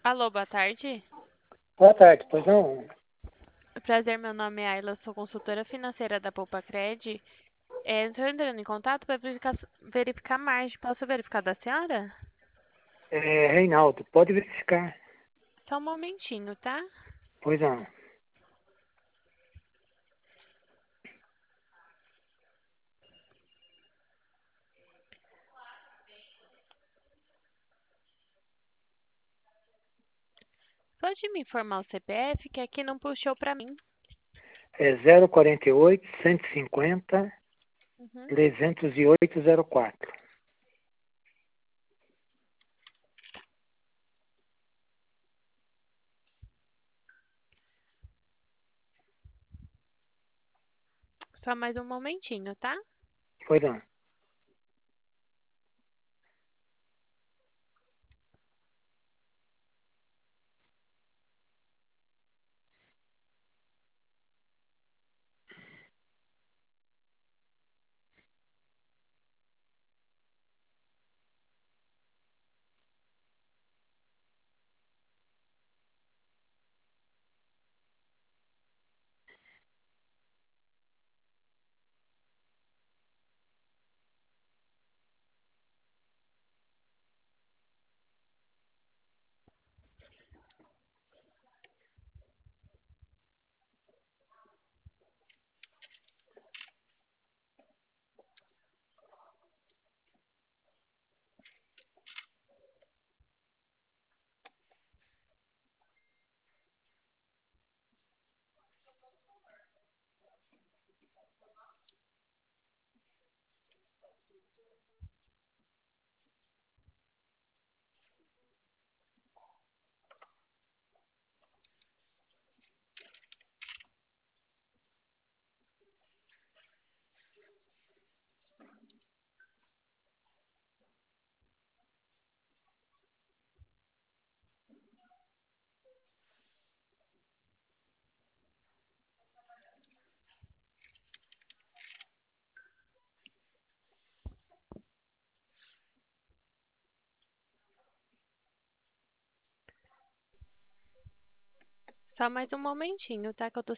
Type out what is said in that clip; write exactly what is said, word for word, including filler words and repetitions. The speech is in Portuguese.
Alô, boa tarde. Boa tarde, pois não? Prazer, meu nome é Ayla, sou consultora financeira da Poupa Cred. É, estou entrando em contato para verificar, verificar a margem. Posso verificar da senhora? É, Reinaldo, pode verificar? Só um momentinho, tá? Pois não. Pode me informar o C P F, que aqui não puxou para mim. É zero quarenta e oito, cento e cinquenta, Uhum. trezentos e oito, zero quatro. Só mais um momentinho, tá? Pois não. Só mais um momentinho, tá? Que eu tô